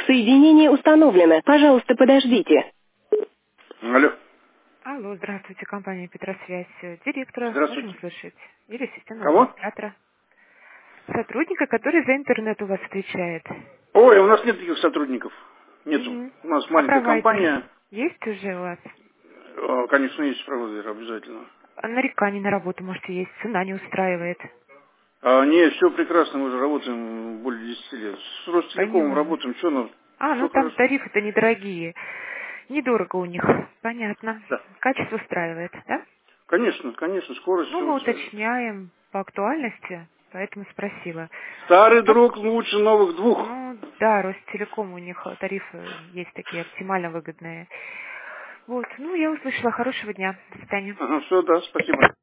Соединение установлено. Пожалуйста, подождите. Алло. Алло, здравствуйте, компания Петросвязь. Директора можем Здравствуйте. услышать? Или системного Кого? администратора? Сотрудника, который за интернет у вас отвечает. Ой, у нас нет таких сотрудников. Нету. Мгм. У нас А маленькая провайдер компания. есть уже у вас? Конечно, есть провайдер обязательно. А нареканий на работу, может, есть? Цена не устраивает? Не, все прекрасно, мы уже работаем более 10 лет. С Ростелекомом Поняла. работаем, что ну, Ну все там хорошо. тарифы-то недорогие. Недорого у них. Понятно. Да. Качество устраивает, да? Конечно, конечно, скорость Ну, все мы устраивает. уточняем по актуальности, поэтому спросила. Старый Как? друг лучше новых двух. Ну, да, Ростелеком, у них тарифы есть такие оптимально выгодные. Вот, ну, я услышала. Хорошего дня. До свидания. Ага, все, да, спасибо.